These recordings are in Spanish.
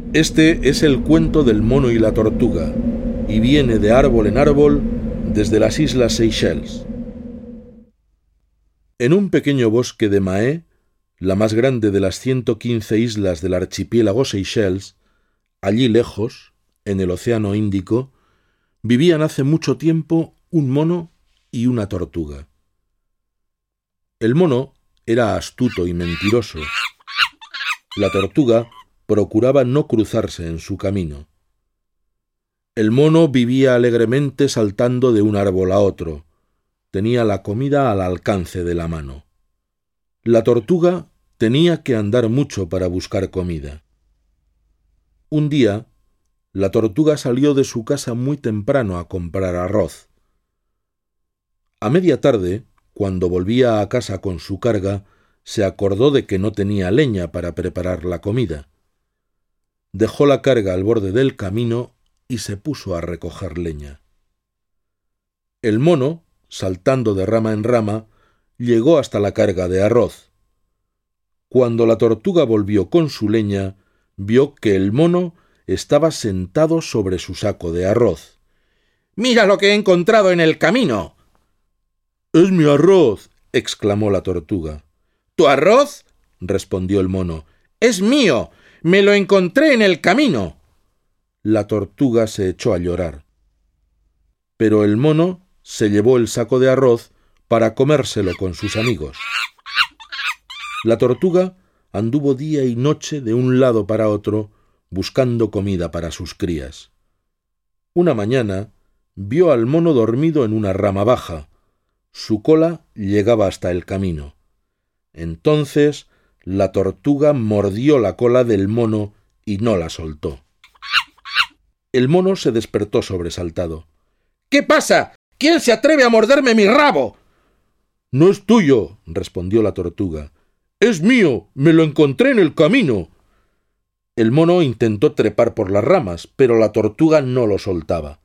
Este es el cuento del mono y la tortuga, y viene de árbol en árbol desde las islas Seychelles. En un pequeño bosque de Mahé, la más grande de las 115 islas del archipiélago Seychelles, allí lejos, en el Océano Índico, vivían hace mucho tiempo un mono y una tortuga. El mono era astuto y mentiroso. La tortuga procuraba no cruzarse en su camino. El mono vivía alegremente saltando de un árbol a otro. Tenía la comida al alcance de la mano. La tortuga tenía que andar mucho para buscar comida. Un día, la tortuga salió de su casa muy temprano a comprar arroz. A media tarde, cuando volvía a casa con su carga, se acordó de que no tenía leña para preparar la comida. Dejó la carga al borde del camino y se puso a recoger leña. El mono, saltando de rama en rama, llegó hasta la carga de arroz. Cuando la tortuga volvió con su leña, vio que el mono estaba sentado sobre su saco de arroz. «¡Mira lo que he encontrado en el camino!» «¡Es mi arroz!», exclamó la tortuga. «¿Tu arroz?», respondió el mono. «¡Es mío! Me lo encontré en el camino». La tortuga se echó a llorar. Pero el mono se llevó el saco de arroz para comérselo con sus amigos. La tortuga anduvo día y noche de un lado para otro buscando comida para sus crías. Una mañana vio al mono dormido en una rama baja. Su cola llegaba hasta el camino. Entonces la tortuga mordió la cola del mono y no la soltó. El mono se despertó sobresaltado. «¿Qué pasa? ¿Quién se atreve a morderme mi rabo?» «No es tuyo», respondió la tortuga. «Es mío, me lo encontré en el camino». El mono intentó trepar por las ramas, pero la tortuga no lo soltaba.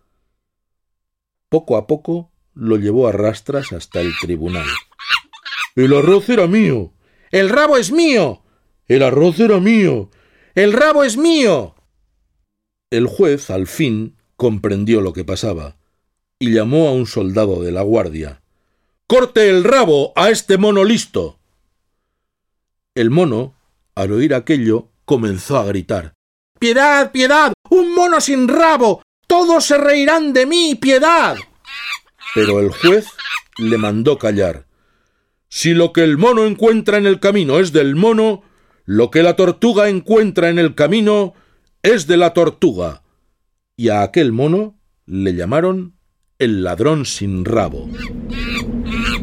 Poco a poco lo llevó a rastras hasta el tribunal. «El arroz era mío». «El rabo es mío». «El arroz era mío». «El rabo es mío». El juez, al fin, comprendió lo que pasaba y llamó a un soldado de la guardia. «¡Corte el rabo a este mono listo!». El mono, al oír aquello, comenzó a gritar. «¡Piedad, piedad! ¡Un mono sin rabo! ¡Todos se reirán de mí! ¡Piedad!». Pero el juez le mandó callar. «Si lo que el mono encuentra en el camino es del mono, lo que la tortuga encuentra en el camino es de la tortuga». Y a aquel mono le llamaron el ladrón sin rabo.